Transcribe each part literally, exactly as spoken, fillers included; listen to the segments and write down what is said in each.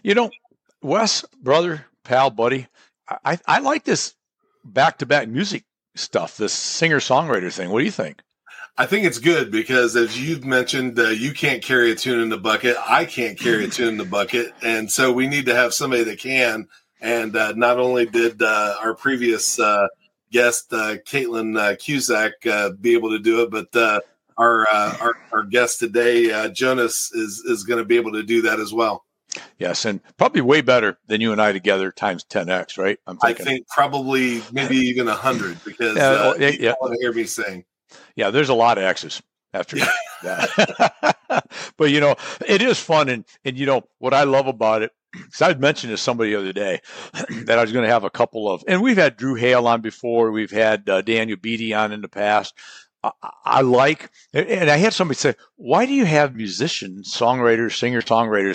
You know, Wes, brother, pal, buddy, I, I like this back-to-back music stuff, this singer-songwriter thing. What do you think? I think it's good because, as you've mentioned, uh, you can't carry a tune in the bucket. I can't carry a tune in the bucket. And so we need to have somebody that can. And uh, not only did uh, our previous uh, guest, uh, Caitlin uh, Cusack, uh, be able to do it, but uh, our, uh, our our guest today, uh, Jonas, is, is going to be able to do that as well. Yes, and probably way better than you and I together times ten x, right? I'm thinking. I think probably maybe even one hundred because yeah, uh, yeah, you yeah. want to hear me sing. Yeah, there's a lot of X's after that. But, you know, it is fun. And, and you know, what I love about it, because I mentioned to somebody the other day that I was going to have a couple of, and we've had Drew Hale on before. We've had uh, Daniel Beatty on in the past. I, I like, and I had somebody say, why do you have musicians, songwriters, singer songwriters?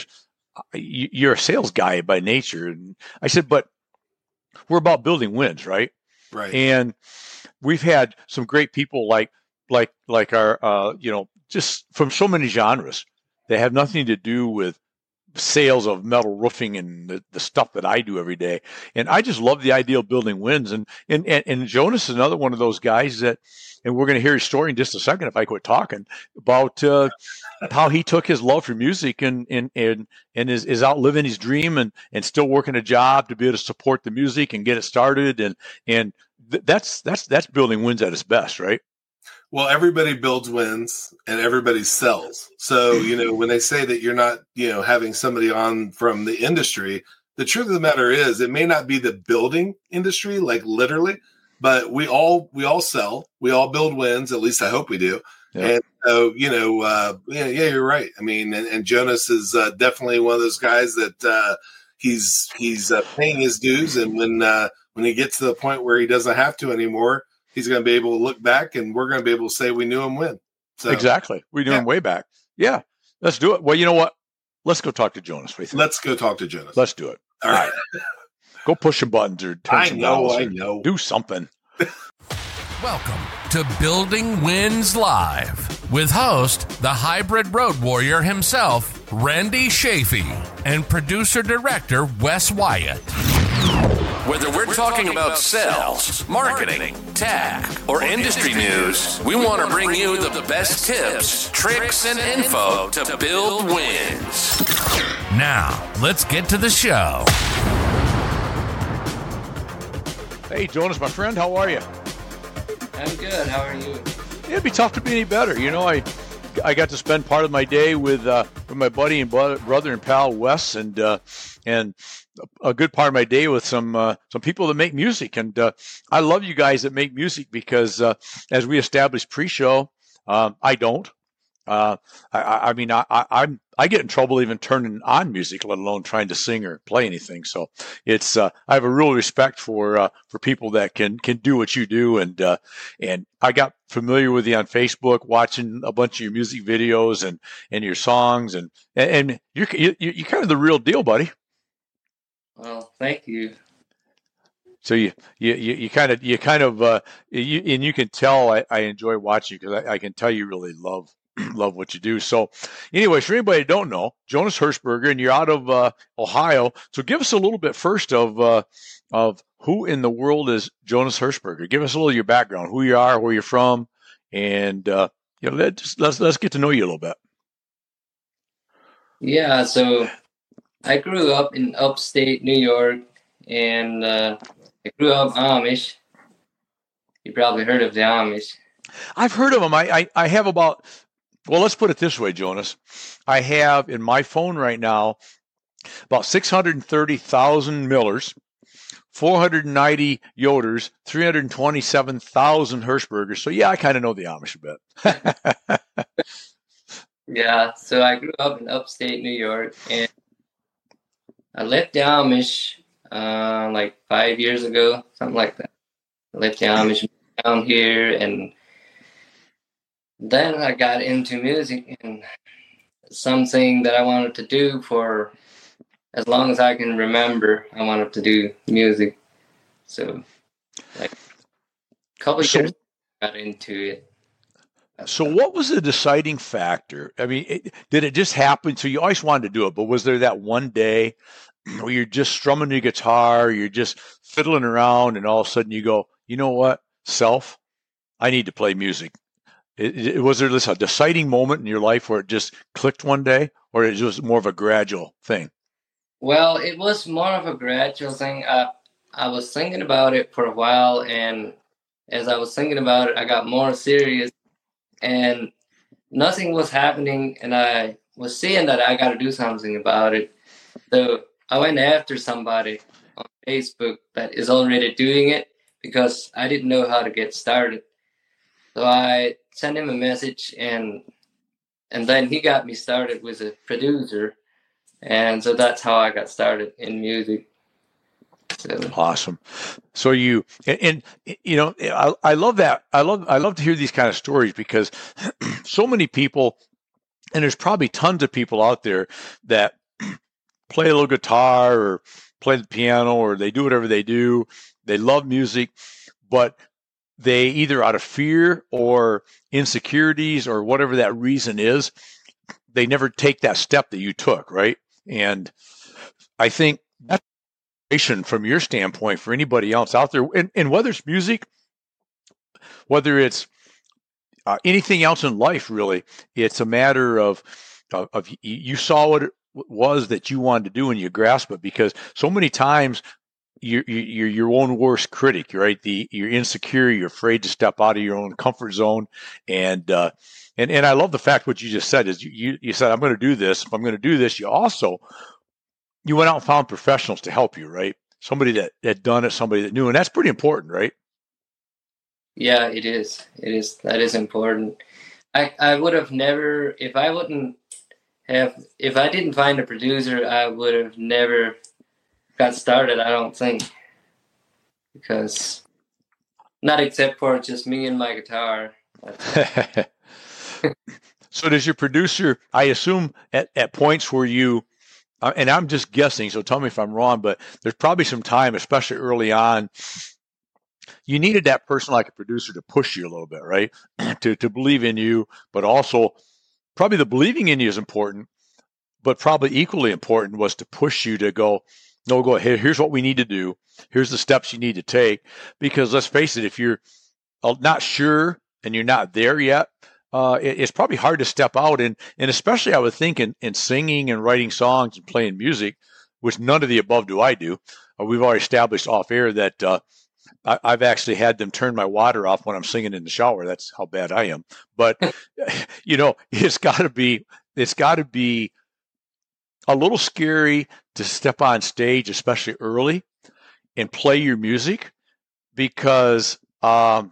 You're a sales guy by nature. And I said, but we're about building wins, right? Right. And we've had some great people like, like, like our, uh, you know, just from so many genres that have nothing to do with sales of metal roofing and the, the stuff that I do every day. And I just love the idea of building wins. And, and, and, and Jonas is another one of those guys that, and we're going to hear his story in just a second if I quit talking about uh, how he took his love for music and and and, and is, is out living his dream and, and still working a job to be able to support the music and get it started. And and th- that's that's that's building wins at its best, right? Well, everybody builds wins and everybody sells. So, you know, when they say that you're not, you know, having somebody on from the industry, the truth of the matter is it may not be the building industry, like literally, but we all we all sell. We all build wins. At least I hope we do. Yeah. And so, you know, uh, yeah, yeah, you're right. I mean, and, and Jonas is uh, definitely one of those guys that uh, he's he's uh, paying his dues. And when uh, when he gets to the point where he doesn't have to anymore, he's going to be able to look back, and we're going to be able to say we knew him when. So, exactly, we knew yeah. him way back. Yeah, let's do it. Well, you know what? Let's go talk to Jonas. Let's go talk to Jonas. Let's do it. All right. Go push some buttons or turn I some know, dials I or know. do something. Welcome to Building Wins Live with host, the hybrid road warrior himself, Randy Chafee, and producer-director Wes Wyatt. Whether we're talking about sales, marketing, tech, or industry news, we want to bring you the best tips, tricks, and info to build wins. Now, let's get to the show. Hey, Jonas, my friend, how are you? I'm good. How are you? It'd be tough to be any better. You know, I I got to spend part of my day with uh, with my buddy and brother and pal Wes, and uh, and a good part of my day with some uh, some people that make music. And uh, I love you guys that make music because uh, as we established pre-show, uh, I don't. Uh, I, I mean, I, I, I'm I get in trouble even turning on music, let alone trying to sing or play anything. So it's uh, I have a real respect for uh, for people that can can do what you do, and uh, and I got familiar with you on Facebook, watching a bunch of your music videos and, and your songs, and and you're you, you're kind of the real deal, buddy. Well, thank you. So you you you kind of you kind of uh, you and you can tell I, I enjoy watching because I, I can tell you really love. love what you do. So anyways, for anybody that don't know, Jonas Hirschberger, and you're out of uh, Ohio. So give us a little bit first of uh, of who in the world is Jonas Hirschberger. Give us a little of your background, who you are, where you're from, and uh, you know, let's, let's let's get to know you a little bit. Yeah, so I grew up in upstate New York, and uh, I grew up Amish. You probably heard of the Amish. I've heard of them. I, I, I have about, well, let's put it this way, Jonas. I have in my phone right now about six hundred thirty thousand Millers, four hundred ninety Yoders, three hundred twenty-seven thousand Hirschbergers. So, yeah, I kind of know the Amish a bit. Yeah, so I grew up in upstate New York, and I left the Amish uh, like five years ago, something like that. I left the Amish down here, and then I got into music, and something that I wanted to do for as long as I can remember. I wanted to do music. So, like, a couple of so, years I got into it. So what was the deciding factor? I mean, it, did it just happen? So you always wanted to do it, but was there that one day where you're just strumming your guitar, you're just fiddling around, and all of a sudden you go, you know what, self, I need to play music? It, it, was there this a deciding moment in your life where it just clicked one day, or it was more of a gradual thing? Well, it was more of a gradual thing. I, I was thinking about it for a while, and as I was thinking about it, I got more serious, and nothing was happening, and I was seeing that I got to do something about it. So I went after somebody on Facebook that is already doing it because I didn't know how to get started. So I sent him a message, and and then he got me started with a producer. And so that's how I got started in music. So. Awesome. So you and, and you know I, I love that. I love I love to hear these kind of stories because so many people, and there's probably tons of people out there that play a little guitar or play the piano or they do whatever they do. They love music, but they either out of fear or insecurities or whatever that reason is, they never take that step that you took, right? And I think that's from your standpoint for anybody else out there, and, and whether it's music, whether it's uh, anything else in life, really, it's a matter of, of, of you saw what it was that you wanted to do and you grasp it, because so many times you're, you're your own worst critic, right? The you're insecure, you're afraid to step out of your own comfort zone, and uh, and and I love the fact what you just said is you you, you said I'm going to do this. If I'm going to do this, you also you went out and found professionals to help you, right? Somebody that had done it, somebody that knew, and that's pretty important, right? Yeah, it is. It is. That is important. I I would have never, if I wouldn't have, if I didn't find a producer, I would have never got started, I don't think. Because, not except for just me and my guitar. So does your producer, I assume at, at points where you, Uh, and I'm just guessing, so tell me if I'm wrong, but there's probably some time, especially early on, you needed that person like a producer to push you a little bit, right? to to believe in you, but also probably the believing in you is important, but probably equally important was to push you to go, no, go ahead, here's what we need to do. Here's the steps you need to take. Because let's face it, if you're not sure and you're not there yet, Uh, it, it's probably hard to step out, and and especially I would think in, in singing and writing songs and playing music, which none of the above do I do. Uh, we've already established off air that uh, I, I've actually had them turn my water off when I'm singing in the shower. That's how bad I am. But you know, it's got to be it's got to be a little scary to step on stage, especially early, and play your music because. Um,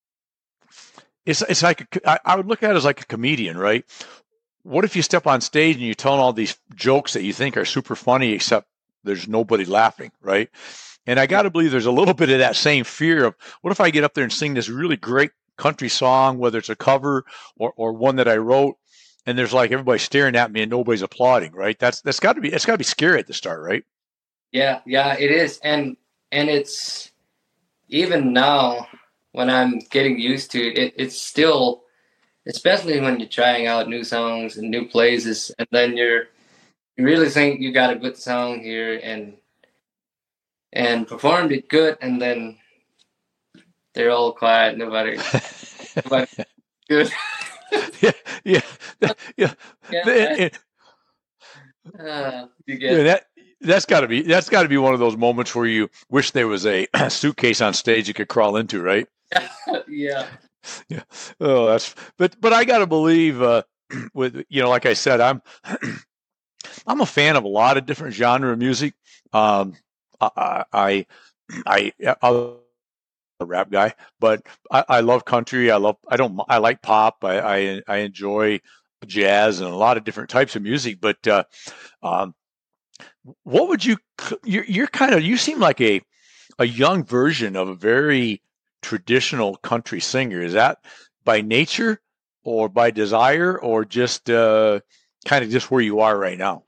It's it's like a, I would look at it as like a comedian, right? What if you step on stage and you're telling all these jokes that you think are super funny, except there's nobody laughing, right? And I got to believe there's a little bit of that same fear of what if I get up there and sing this really great country song, whether it's a cover or, or one that I wrote, and there's like everybody staring at me and nobody's applauding, right? That's that's got to be it's got to be scary at the start, right? Yeah, yeah, it is, and and it's even now. When I'm getting used to it, it, it's still, especially when you're trying out new songs and new places, and then you're, you really think you got a good song here and and performed it good, and then they're all quiet, nobody, nobody good. yeah, yeah, yeah. yeah uh, you get yeah that that's got to be that's got to be one of those moments where you wish there was a suitcase on stage you could crawl into, right? yeah. Yeah. Oh, that's but but I got to believe uh, with you know, like I said, I'm I'm a fan of a lot of different genre of music. Um, I I I I'm a rap guy, but I, I love country. I love I don't I like pop. I I, I enjoy jazz and a lot of different types of music. But uh, um, what would you? You're, you're kind of you seem like a a young version of a very traditional country singer. Is that by nature or by desire or just uh, kind of just where you are right now?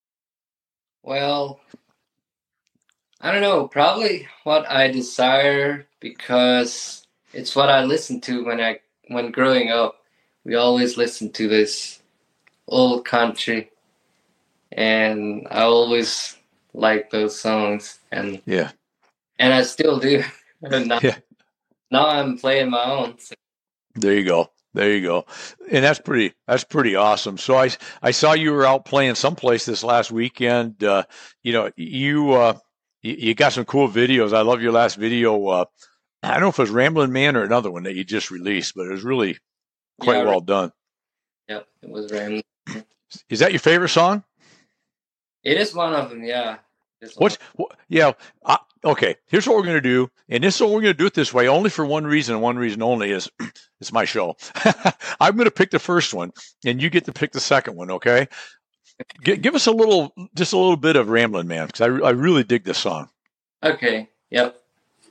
Well, I don't know, probably what I desire because it's what I listened to when I when growing up. we always listen to this old country, and I always like those songs, and yeah, and I still do. now, yeah. now I'm playing my own. So. There you go. There you go. And that's pretty, that's pretty awesome. So I, I saw you were out playing someplace this last weekend. Uh, you know, you, uh, you, you got some cool videos. I love your last video. Uh, I don't know if it was Ramblin' Man or another one that you just released, but it was really quite Yeah, well done. Yep, it was Ramblin'. Is that your favorite song? It is one of them, yeah. What's what, yeah? I, okay, here's what we're gonna do, and this is what we're gonna do it this way, only for one reason, and one reason only is it's my show. I'm gonna pick the first one, and you get to pick the second one. Okay? G- give us a little, just a little bit of Ramblin' Man, because I, I really dig this song. Okay. Yep.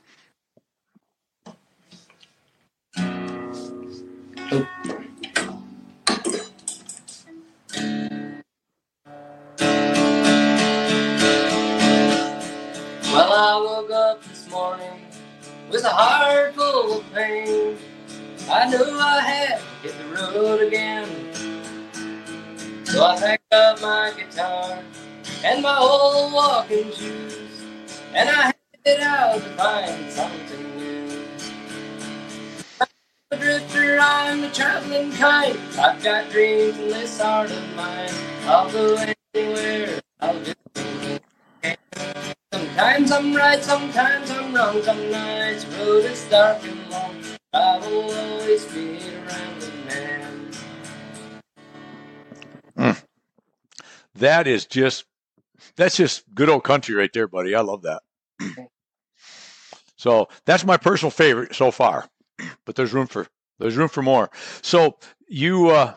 Oh. Well, I woke up this morning with a heart full of pain. I knew I had to hit the road again. So I packed up my guitar and my old walking shoes, and I headed out to find something new. I'm a drifter, I'm the traveling kind. I've got dreams in this heart of mine. I'll go anywhere, I'll do anything. Sometimes I'm right, sometimes I'm wrong. Some nights the road is dark and long. I will always be around the man. Mm. That is just, that's just good old country right there, buddy. I love that. So that's my personal favorite so far, but there's room for, there's room for more. So you, uh,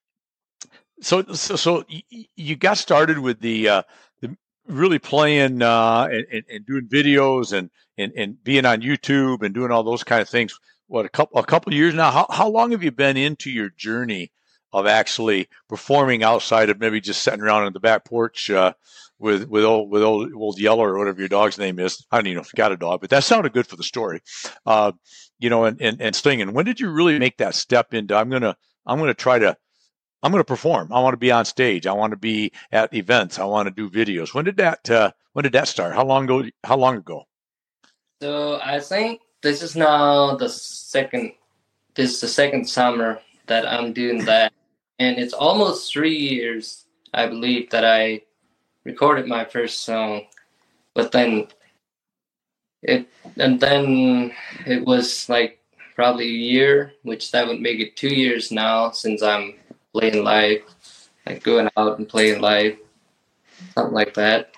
so, so, so you got started with the, uh, the really playing, uh, and, and doing videos and, and, and being on YouTube and doing all those kind of things. What, a couple, a couple of years now? How, how long have you been into your journey of actually performing outside of maybe just sitting around on the back porch, uh, with, with old, with old, old Yeller or whatever your dog's name is? I don't even know if you got a dog, but that sounded good for the story. Uh, you know, and, and, and singing. When did you really make that step into, I'm going to, I'm going to try to, I'm going to perform. I want to be on stage. I want to be at events. I want to do videos. When did that, uh, when did that start? How long ago, how long ago? So I think this is now the second, this is the second summer that I'm doing that. And it's almost three years, I believe, that I recorded my first song. But then it, and then it was like probably a year, which that would make it two years now since I'm playing live, like going out and playing live, something like that.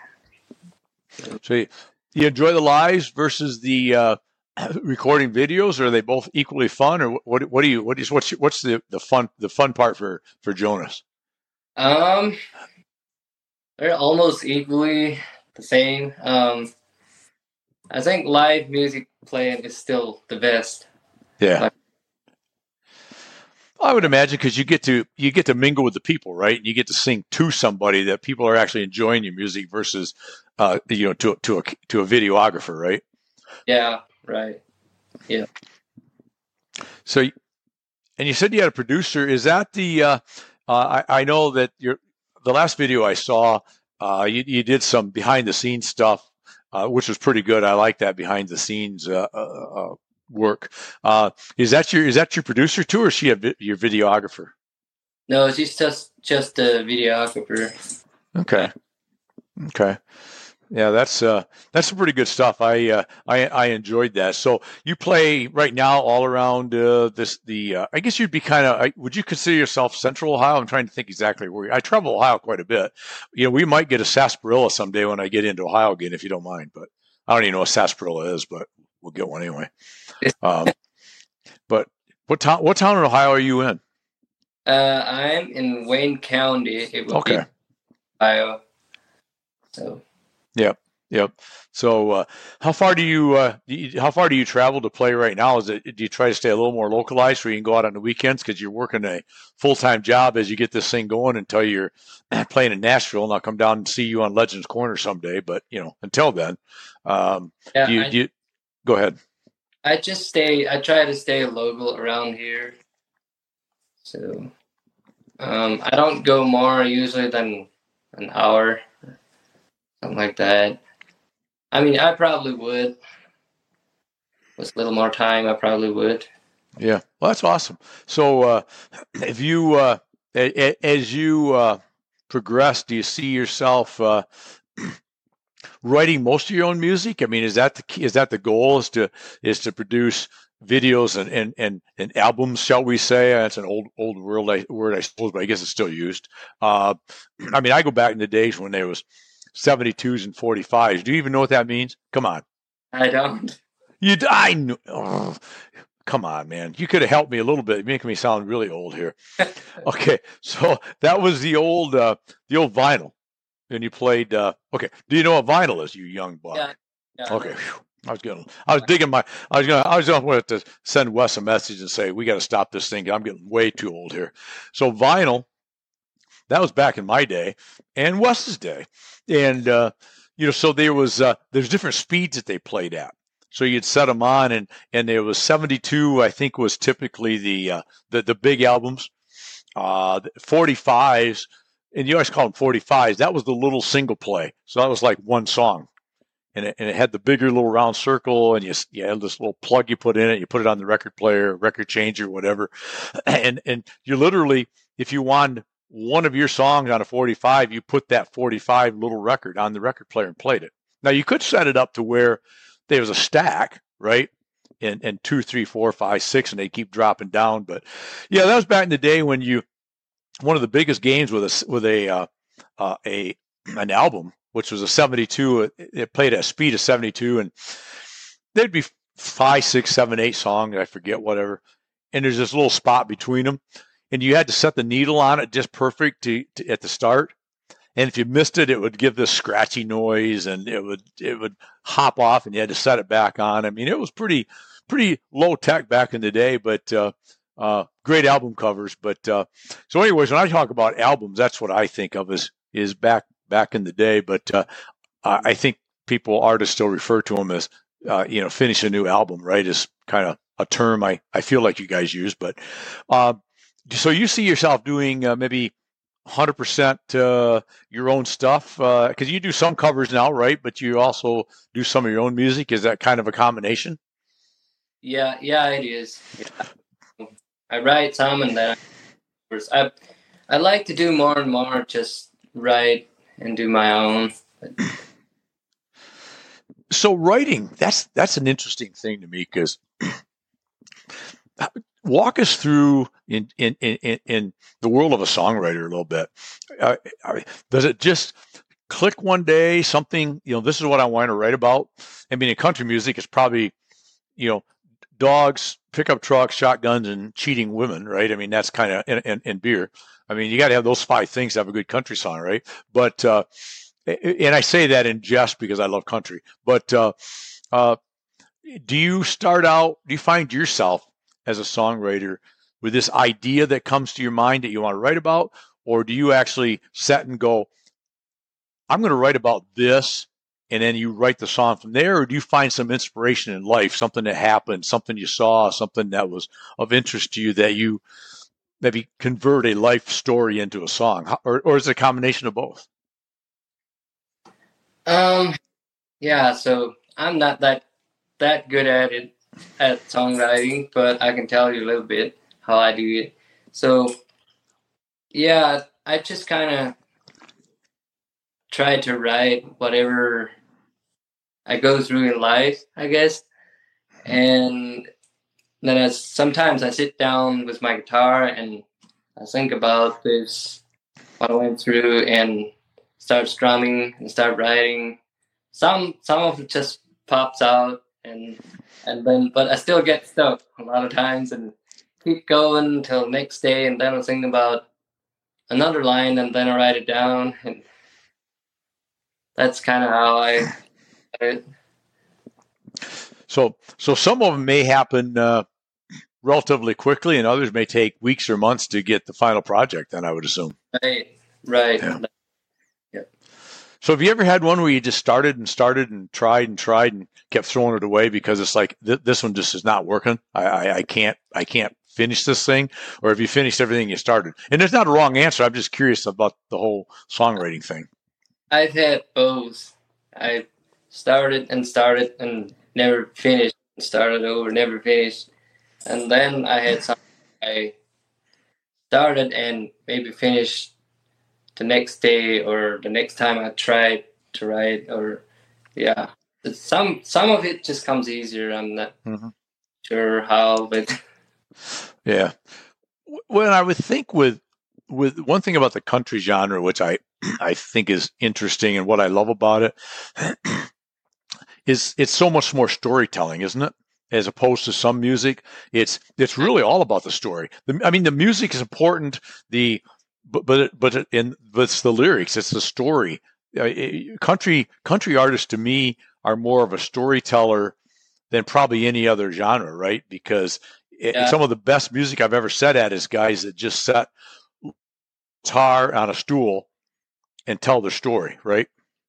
So you, you enjoy the lives versus the, uh, recording videos, or are they both equally fun, or what? What do you? What is? What's what's the, the fun? The fun part for for Jonas? Um, they're almost equally the same. Um, I think live music playing is still the best. Yeah, like, I would imagine, because you get to you get to mingle with the people, right? And you get to sing to somebody that people are actually enjoying your music versus, uh, you know, to to a to a videographer, right? Yeah. Right. Yeah. So, and you said you had a producer. Is that the? Uh, uh, I, I know that your the last video I saw, uh, you, you did some behind the scenes stuff, uh, which was pretty good. I like that behind the scenes uh, uh, work. Uh, is that your is that your producer too, or is she a vi- your videographer? No, she's just just a videographer. Okay. Okay. Yeah, that's uh, that's some pretty good stuff. I uh, I I enjoyed that. So you play right now all around uh, this the. Uh, I guess you'd be kind of. Would you consider yourself Central Ohio? I'm trying to think exactly where. I travel Ohio quite a bit. You know, we might get a sarsaparilla someday when I get into Ohio again, if you don't mind. But I don't even know what sarsaparilla is, but we'll get one anyway. Um, but what town? What town in Ohio are you in? Uh, I'm in Wayne County. It would Okay. be Ohio. So. Yep. Yep. So, uh, how far do you, uh, do you, how far do you travel to play right now? Is it, do you try to stay a little more localized where you can go out on the weekends because you're working a full-time job as you get this thing going until you're playing in Nashville, and I'll come down and see you on Legends Corner someday. But, you know, until then, um, yeah, do you, I, do you, go ahead. I just stay, I try to stay local around here. So um, I don't go more usually than an hour, something like that. I mean, I probably would. With a little more time, I probably would. Yeah, well, that's awesome. So, uh, if you, uh, a, a, as you uh, progress, do you see yourself uh, writing most of your own music? I mean, is that the key? Is that the goal? Is to is to produce videos and and and, and albums, shall we say? That's an old old word, I, word, I suppose, but I guess it's still used. Uh, I mean, I go back in the days when there was seventy-twos and forty-fives. Do you even know what that means? Come on. I don't. You, I know. Oh, come on, man. You could have helped me a little bit. You're making me sound really old here. Okay, so that was the old, uh, the old vinyl, and you played. Uh, okay, do you know what vinyl is, you young buck? Yeah. yeah. Okay, whew. I was going. I was digging my. I was going. I was going to send Wes a message and say we got to stop this thing. I'm getting way too old here. So vinyl, that was back in my day and Wes's day, and uh, you know, so there was uh, there's different speeds that they played at. So you'd set them on, and and there was seventy-two, I think, was typically the uh, the the big albums. Uh, forty-fives, and you always call them forty-fives. That was the little single play. So that was like one song, and it, and it had the bigger little round circle, and you you had this little plug you put in it. You put it on the record player, record changer, whatever, and and you literally, if you wanted one of your songs on a forty-five, you put that forty-five little record on the record player and played it. Now you could set it up to where there was a stack, right? And and two, three, four, five, six, and they keep dropping down. But yeah, that was back in the day when you one of the biggest games with a with a uh, uh, a an album, which was a seventy-two. It, it played at a speed of seventy-two, and there'd be five, six, seven, eight songs. I forget whatever. And there's this little spot between them, and you had to set the needle on it just perfect to, to at the start. And if you missed it, it would give this scratchy noise, and it would it would hop off, and you had to set it back on. I mean, it was pretty pretty low tech back in the day, but uh, uh, great album covers. But uh, so, anyways, when I talk about albums, that's what I think of as is back back in the day. But uh, I think people, artists, still refer to them as uh, you know, finish a new album, right? Is kind of a term I I feel like you guys use. But uh, so you see yourself doing uh, maybe one hundred percent uh, your own stuff, because uh, you do some covers now, right? But you also do some of your own music. Is that kind of a combination? Yeah, yeah, it is. Yeah. I write some, and then I I like to do more and more, just write and do my own. So writing, that's that's an interesting thing to me, because walk us through in, in, in, in the world of a songwriter a little bit. Uh, does it just click one day, something, you know, this is what I want to write about? I mean, in country music, it's probably, you know, dogs, pickup trucks, shotguns, and cheating women, right? I mean, that's kind of, and, and, and beer. I mean, you got to have those five things to have a good country song, right? But, uh, and I say that in jest because I love country, but uh, uh, do you start out, do you find yourself as a songwriter with this idea that comes to your mind that you want to write about? Or do you actually set and go, I'm going to write about this, and then you write the song from there? Or do you find some inspiration in life, something that happened, something you saw, something that was of interest to you that you maybe convert a life story into a song? Or, or is it a combination of both? Um, yeah, so I'm not that that good at it, at songwriting, but I can tell you a little bit how I do it. So, yeah, I just kind of try to write whatever I go through in life, I guess. And then as sometimes I sit down with my guitar and I think about this, what I went through, and start strumming and start writing. Some some of it just pops out, and and then but I still get stuck a lot of times and keep going until next day, and then I think about another line, and then I write it down, and that's kind of how I write it. So so some of them may happen uh, relatively quickly, and others may take weeks or months to get the final project, then I would assume. Right, right. Yeah. So have you ever had one where you just started and started and tried and tried and kept throwing it away because it's like, th- this one just is not working? I, I, I can't I can't finish this thing, or have you finished everything you started? And there's not a wrong answer. I'm just curious about the whole songwriting thing. I've had both. I started and started and never finished, and started over, never finished. And then I had some I started and maybe finished the next day or the next time I tried to write, or yeah. Some some of it just comes easier. I'm not mm-hmm. sure how, but yeah. Well, I would think with with one thing about the country genre, which I I think is interesting, and what I love about it is it's so much more storytelling, isn't it? As opposed to some music, it's it's really all about the story. The, I mean, the music is important. The but but but in but it's the lyrics. It's the story. Uh, it, country country artists to me are more of a storyteller than probably any other genre, right? Because it, yeah. some of the best music I've ever sat at is guys that just set guitar on a stool and tell their story, right?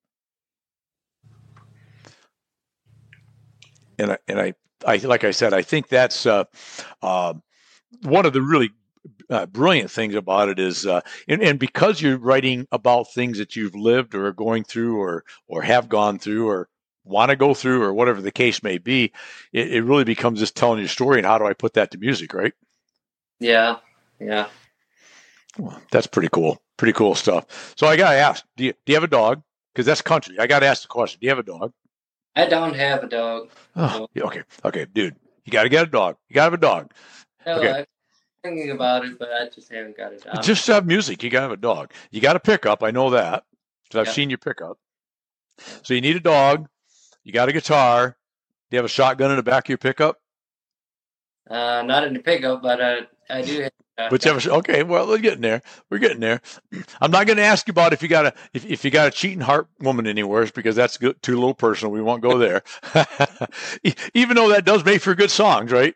And I, and I, I, like I said, I think that's uh, uh, one of the really uh, brilliant things about it is, uh, and, and because you're writing about things that you've lived or are going through or or have gone through or want to go through or whatever the case may be, it, it really becomes just telling your story. And how do I put that to music, right? Yeah, yeah. Well, that's pretty cool. Pretty cool stuff. So I got to ask, do you, do you have a dog? Because that's country. I got to ask the question, do you have a dog? I don't have a dog. Oh, yeah, okay. Okay, dude, you got to get a dog. You got to have a dog. No, okay. I'm thinking about it, but I just haven't got a dog. Just have music. You got to have a dog. You got to pick up. I know that because I've yeah. seen you pick up. So you need a dog. You got a guitar. Do you have a shotgun in the back of your pickup? Uh, not in the pickup, but uh, I do have. Uh, Whichever. Okay, well, we're getting there. We're getting there. I'm not going to ask you about if you got a if, if you got a cheating heart woman anywhere because that's good, too little personal. We won't go there. Even though that does make for good songs, right?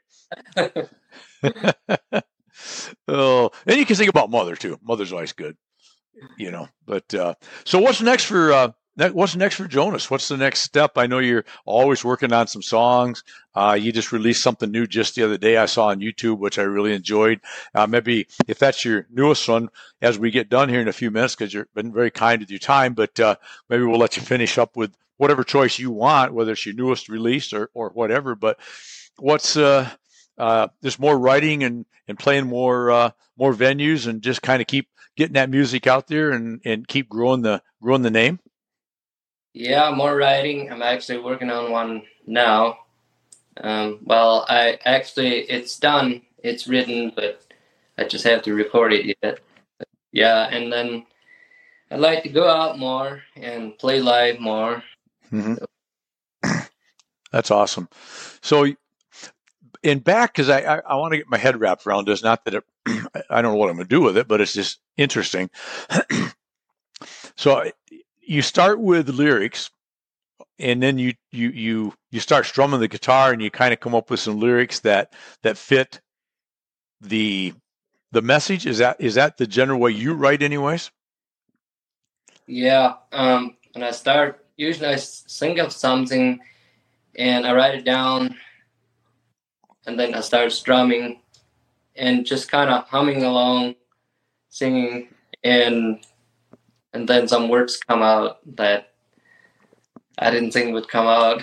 Oh, and you can think about Mother too. Mother's always good, you know. But uh, so what's next for? Uh, What's next for Jonas? What's the next step? I know you're always working on some songs. Uh, you just released something new just the other day I saw on YouTube, which I really enjoyed. Uh, maybe if that's your newest one, as we get done here in a few minutes, because you've been very kind with your time, but uh, maybe we'll let you finish up with whatever choice you want, whether it's your newest release or, or whatever. But what's uh, uh, there's more writing and, and playing more uh, more venues and just kind of keep getting that music out there and, and keep growing the growing the name. Yeah, more writing. I'm actually working on one now. Um, well, I actually, it's done. It's written, but I just have to record it yet. But yeah, and then I'd like to go out more and play live more. Mm-hmm. So. That's awesome. So, in back, because I, I, I want to get my head wrapped around this. Not that it, I don't know what I'm going to do with it, but it's just interesting. So, you start with lyrics, and then you you you you start strumming the guitar, and you kind of come up with some lyrics that that fit the the message. Is that is that the general way you write, anyways? Yeah. Um. When I start, usually I think of something, and I write it down, and then I start strumming, and just kind of humming along, singing, and. And then some words come out that I didn't think would come out.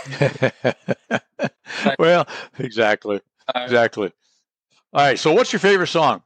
Well, exactly. Exactly. All right. So what's your favorite song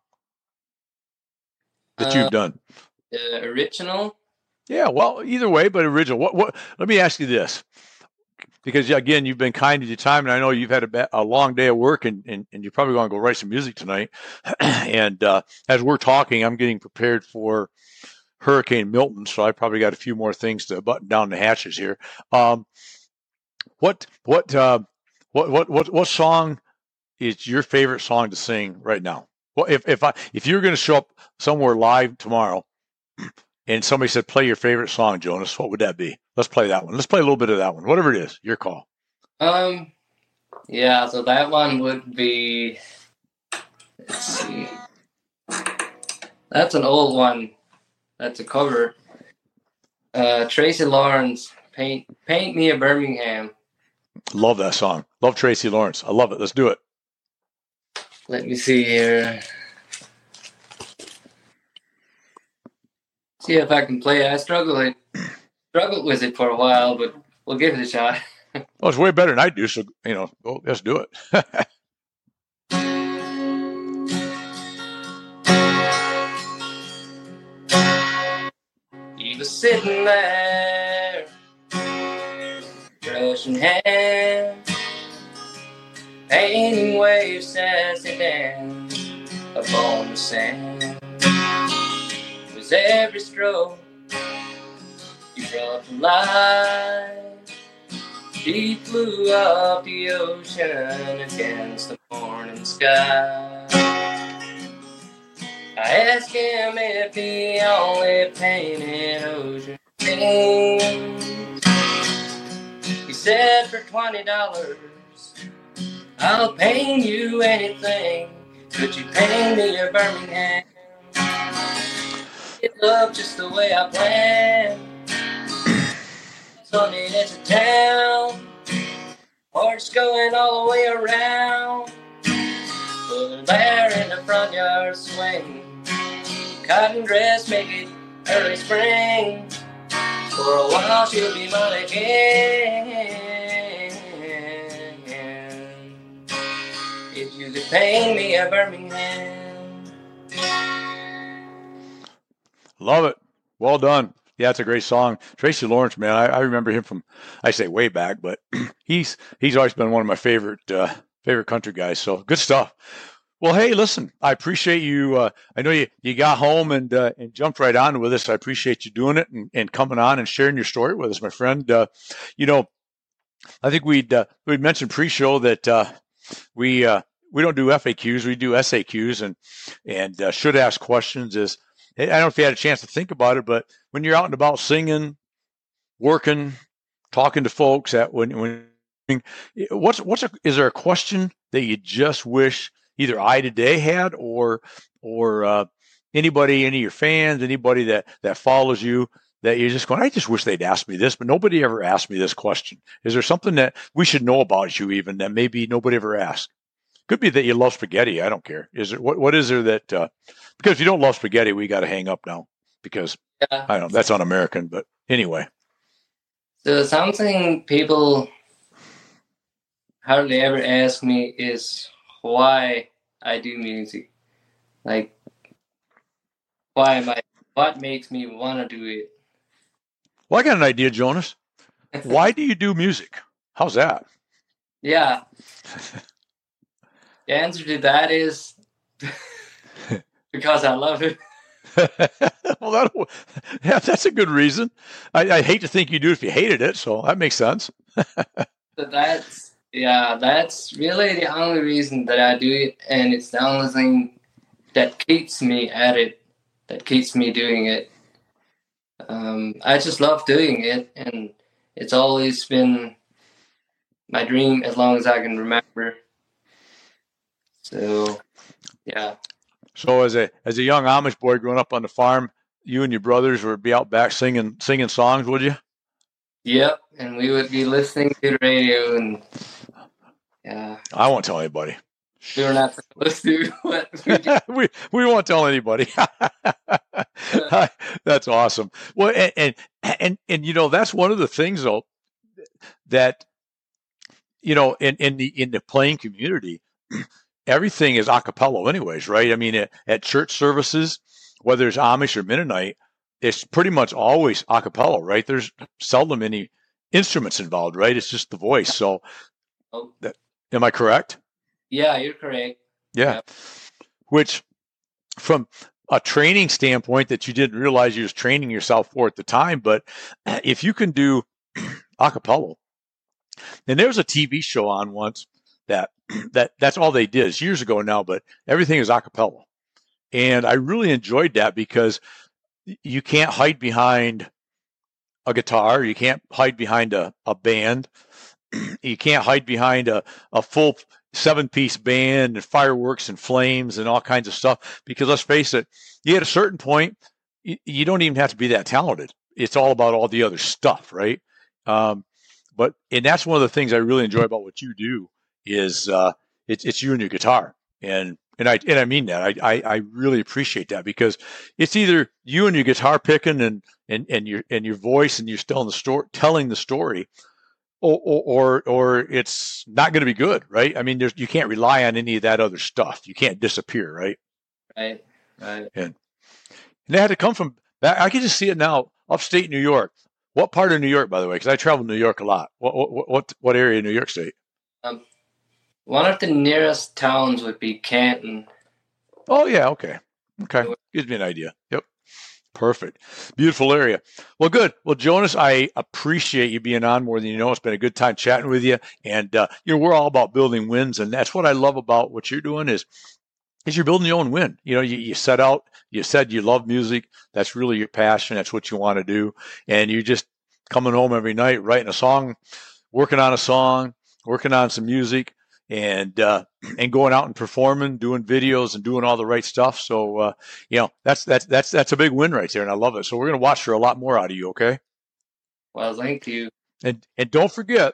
that you've uh, done? Uh, original? Yeah. Well, either way, but original. What, what, let me ask you this. Because, again, you've been kind to your time, and I know you've had a, a long day of work, and, and, and you're probably going to go write some music tonight. And uh, as we're talking, I'm getting prepared for Hurricane Milton, so I probably got a few more things to button down the hatches here. Um, what what uh, what what what what song is your favorite song to sing right now? Well, if if I if you're going to show up somewhere live tomorrow, and somebody said play your favorite song, Jonas, what would that be? Let's play that one. Let's play a little bit of that one, whatever it is. Your call. Um, yeah. So that one would be. Let's see. That's an old one. That's a cover. Uh, Tracy Lawrence, Paint Paint Me a Birmingham. Love that song. Love Tracy Lawrence. I love it. Let's do it. let me see here. See if I can play it. I struggle it, struggled with it for a while, but we'll give it a shot. Well, it's way better than I do, so, you know, well, let's do it. He was sitting there, brushing hair, painting waves as they dance upon the sand. With every stroke he brought to life, deep blue of the ocean against the morning sky. I asked him if he only painted ocean things. He said, for twenty dollars, I'll paint you anything. Could you paint me a Birmingham? It looked just the way I planned. It's on the edge of town, horse going all the way around. Put there in the front yard swing, cotton dress make it early spring. For a while she'll be my king. If you could paint me a Birmingham. Love it. Well done. Yeah, it's a great song. Tracy Lawrence, man, I, I remember him from, I say way back, but he's he's always been one of my favorite uh, favorite country guys. So good stuff. Well, hey, listen, I appreciate you. Uh, I know you, you got home and uh, and jumped right on with us. I appreciate you doing it and, and coming on and sharing your story with us, my friend. Uh, you know, I think we'd uh, we'd mentioned pre-show that uh, we uh, we don't do F A Qs, we do S A Qs, and and uh, should ask questions. Is I don't know if you had a chance to think about it, but when you're out and about singing, working, talking to folks, at when when what's what's a, is there a question that you just wish either I today had or or uh, anybody, any of your fans, anybody that that follows you, that you're just going, I just wish they'd ask me this, but nobody ever asked me this question. Is there something that we should know about you even that maybe nobody ever asked? Could be that you love spaghetti. I don't care. Is there what what is there that uh, because if you don't love spaghetti, we got to hang up now because Yeah. I don't know, that's un-American. But anyway, So something people hardly ever ask me is why I do music. Like, why am I? What makes me want to do it? well, I got an idea, Jonas. Why do you do music? How's that? Yeah. The answer to that is because I love it. Well, that, yeah, that's a good reason. I, I hate to think you do if you hated it, so that makes sense. So that's yeah, that's really the only reason that I do it, and it's the only thing that keeps me at it, that keeps me doing it. Um, I just love doing it, and it's always been my dream as long as I can remember. So, yeah. So as a as a young Amish boy growing up on the farm, you and your brothers would be out back singing singing songs, would you? Yep, and we would be listening to the radio, and yeah, I won't tell anybody. we were not supposed to, but we did. we we won't tell anybody. That's awesome. Well, and, and and and you know that's one of the things though that you know in in the in the playing community, everything is a cappella anyways, right? I mean, at, at church services, whether it's Amish or Mennonite, it's pretty much always a cappella, right? There's seldom any instruments involved, right? It's just the voice. So, Oh. that, am I correct? Yeah, you're correct. Yeah. Yep. Which, from a training standpoint that you didn't realize you was training yourself for at the time, but if you can do a cappella, and there was a T V show on once that that that's all they did. It's years ago now, but everything is a cappella. And I really enjoyed that because you can't hide behind a guitar. You can't hide behind a, a band. You can't hide behind a, a full seven-piece band and fireworks and flames and all kinds of stuff. Because let's face it, you at a certain point, you, you don't even have to be that talented. It's all about all the other stuff, right? Um, but and that's one of the things I really enjoy about what you do is uh, it's it's you and your guitar. And and I and I mean that. I, I, I really appreciate that, because it's either you and your guitar picking and, and, and your and your voice and you're still in the story, telling the story, or or or it's not going to be good, right? I mean, there's you can't rely on any of that other stuff. You can't disappear, right? Right. Right. And, and they had to come from back. I can just see it now, upstate New York. What part of New York, by the way? Because I travel New York a lot. What what what what area of New York State? Um, one of the nearest towns would be Canton. Oh yeah, okay, okay, gives me an idea. Yep, perfect, beautiful area. Well, good. Well, Jonas, I appreciate you being on more than you know. It's been a good time chatting with you, and uh, you know we're all about building wins, and that's what I love about what you're doing is. Is you're building your own win. You know, you, you set out, you said you love music. That's really your passion. That's what you want to do. And you're just coming home every night, writing a song, working on a song, working on some music, and uh, and going out and performing, doing videos and doing all the right stuff. So, uh, you know, that's, that's, that's, that's a big win right there. And I love it. So we're going to watch for a lot more out of you. Okay. Well, thank you. And, and don't forget,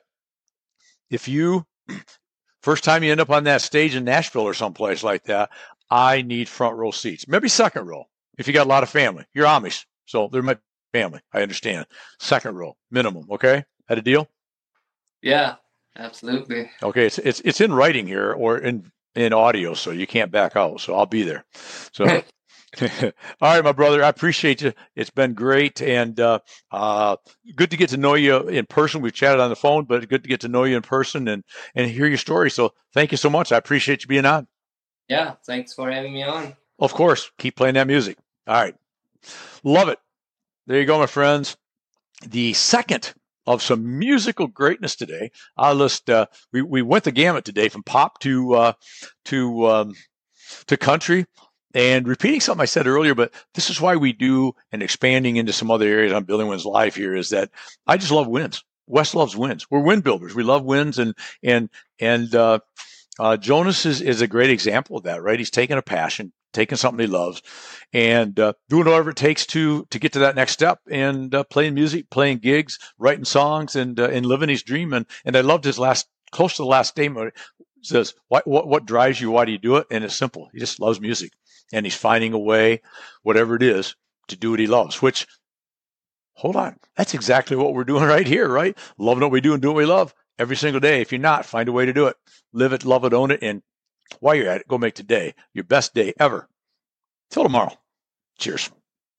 if you, first time you end up on that stage in Nashville or someplace like that, I need front row seats. Maybe second row if you got a lot of family. You're Amish, so they're my family. I understand. Second row minimum. Okay, had a deal? Yeah, absolutely. Okay, it's it's it's in writing here or in in audio, so you can't back out. So I'll be there. So. All right, my brother, I appreciate you. It's been great, and uh, uh, good to get to know you in person. We've chatted on the phone, but good to get to know you in person and, and hear your story. So thank you so much. I appreciate you being on. Yeah, thanks for having me on. Of course. Keep playing that music. All right. Love it. There you go, my friends. The second of some musical greatness today. I'll list, uh, we, we went the gamut today from pop to uh, to um, to country. And repeating something I said earlier, but this is why we do, and expanding into some other areas on Building Wins Live here, is that I just love wins. Wes loves wins. We're win builders. We love wins, and and and uh, uh, Jonas is is a great example of that, right? He's taking a passion, taking something he loves, and uh, doing whatever it takes to to get to that next step, and uh, playing music, playing gigs, writing songs, and uh, and living his dream. And and I loved his last, close to the last statement. It says, what what what drives you? Why do you do it? And it's simple. He just loves music. And he's finding a way, whatever it is, to do what he loves, which, hold on, that's exactly what we're doing right here, right? Loving what we do and doing what we love every single day. If you're not, find a way to do it. Live it, love it, own it. And while you're at it, go make today your best day ever. Till tomorrow. Cheers.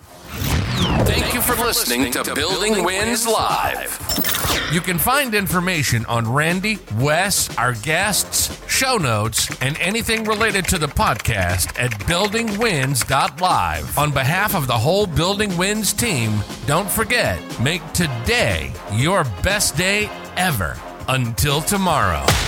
Thank you for listening to Building Wins Live. You can find information on Randy, Wes, our guests, show notes, and anything related to the podcast at building wins dot live. On behalf of the whole Building Wins team, don't forget, make today your best day ever. Until tomorrow.